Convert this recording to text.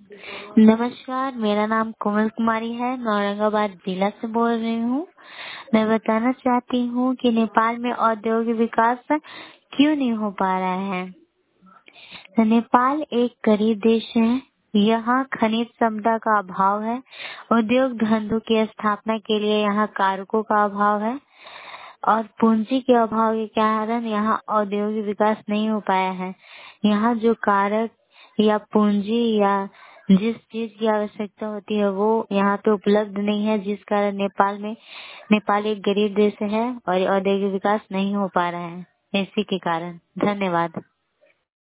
नमस्कार, मेरा नाम कोमल कुमारी है। मैं औरंगाबाद जिला से बोल रही हूँ। मैं बताना चाहती हूँ कि नेपाल में औद्योगिक विकास क्यों नहीं हो पा रहा है। तो नेपाल एक गरीब देश है। यहाँ खनिज संपदा का अभाव है। उद्योग धंधों की स्थापना के लिए यहाँ कारकों का अभाव है और पूंजी के अभाव के कारण यहाँ औद्योगिक विकास नहीं हो पाया है। यहाँ जो कारक या पूंजी या जिस चीज की आवश्यकता होती है वो यहाँ पे उपलब्ध नहीं है, जिस कारण नेपाल एक गरीब देश है और औद्योगिक विकास नहीं हो पा रहा है। इसी के कारण। धन्यवाद।